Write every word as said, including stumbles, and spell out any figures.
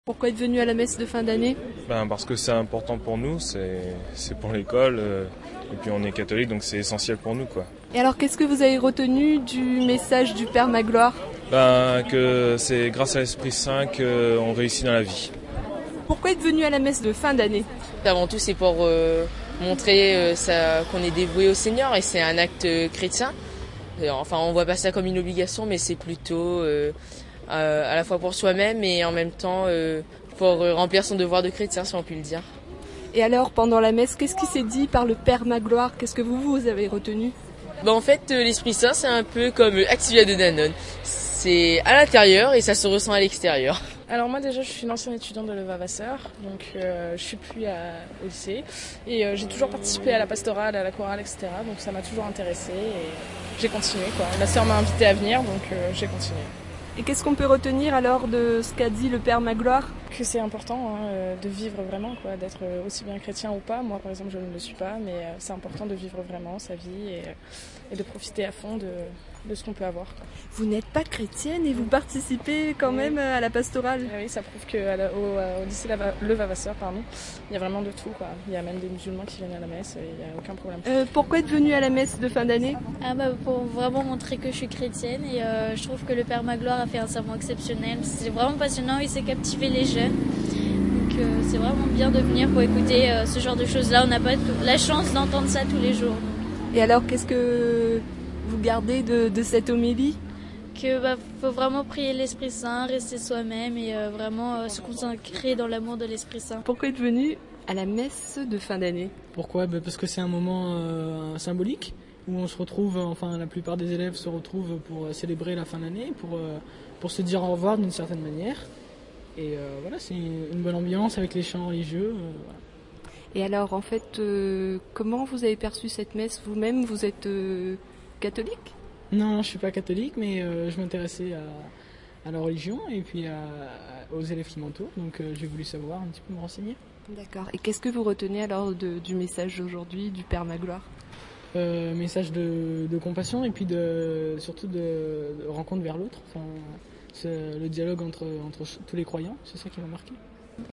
Pourquoi être venu à la messe de fin d'année? Ben parce que c'est important pour nous, c'est c'est pour l'école, euh, et puis on est catholique donc c'est essentiel pour nous quoi. Et alors qu'est-ce que vous avez retenu du message du Père Magloire? Ben que c'est grâce à l'Esprit Saint qu'on réussit dans la vie. Pourquoi être venu à la messe de fin d'année? Avant tout c'est pour euh, montrer euh, ça, qu'on est dévoué au Seigneur et c'est un acte euh, chrétien. Enfin on voit pas ça comme une obligation mais c'est plutôt euh, euh, à la fois pour soi-même et en même temps euh, pour euh, remplir son devoir de chrétien si on peut le dire. Et alors pendant la messe, qu'est-ce qui s'est dit par le Père Magloire? Qu'est-ce que vous, vous avez retenu? Ben, en fait euh, l'Esprit Saint c'est un peu comme Activia de Danone. C'est à l'intérieur et ça se ressent à l'extérieur. Alors moi déjà je suis une ancienne étudiante de Levavasseur, donc euh, je suis plus à, au lycée et euh, j'ai toujours participé à la pastorale, à la chorale, et cetera. Donc ça m'a toujours intéressée et j'ai continué quoi. Ma sœur m'a invitée à venir donc euh, j'ai continué. Et qu'est-ce qu'on peut retenir alors de ce qu'a dit le Père Magloire? Que c'est important hein, de vivre vraiment, quoi, d'être aussi bien chrétien ou pas. Moi par exemple je ne le suis pas, mais c'est important de vivre vraiment sa vie et, et de profiter à fond de, de ce qu'on peut avoir. Quoi. Vous n'êtes pas chrétienne et vous participez quand même à la pastorale? Oui, ça prouve qu'au au lycée Levavasseur, pardon, il y a vraiment de tout. Quoi. Il y a même des musulmans qui viennent à la messe, et il n'y a aucun problème. Euh, pourquoi être venu à la messe de fin d'année? Ah bah pour vraiment montrer que je suis chrétienne et euh, je trouve que le Père Magloire a fait un serment exceptionnel. C'est vraiment passionnant, il sait captiver les jeunes. Donc euh, c'est vraiment bien de venir pour écouter euh, ce genre de choses-là. On n'a pas la chance d'entendre ça tous les jours. Donc. Et alors qu'est-ce que vous gardez de, de cette homélie? Que bah, faut vraiment prier l'Esprit Saint, rester soi-même et euh, vraiment euh, se consacrer dans l'amour de l'Esprit Saint. Pourquoi être venu à la messe de fin d'année? Pourquoi? bah Parce que c'est un moment euh, symbolique où on se retrouve, enfin la plupart des élèves se retrouvent pour célébrer la fin d'année, pour, euh, pour se dire au revoir d'une certaine manière. Et euh, voilà, c'est une bonne ambiance avec les chants religieux. Euh, voilà. Et alors en fait, euh, comment vous avez perçu cette messe vous-même? Vous êtes euh, catholique? Non, je ne suis pas catholique, mais euh, je m'intéressais à, à la religion et puis à, à, aux élèves qui m'entourent, donc euh, j'ai voulu savoir un petit peu me renseigner. D'accord. Et qu'est-ce que vous retenez alors de, du message d'aujourd'hui du Père Magloire? euh, Message de, de compassion et puis de, surtout de, de rencontre vers l'autre, enfin, c'est le dialogue entre, entre tous les croyants, c'est ça qui m'a marqué.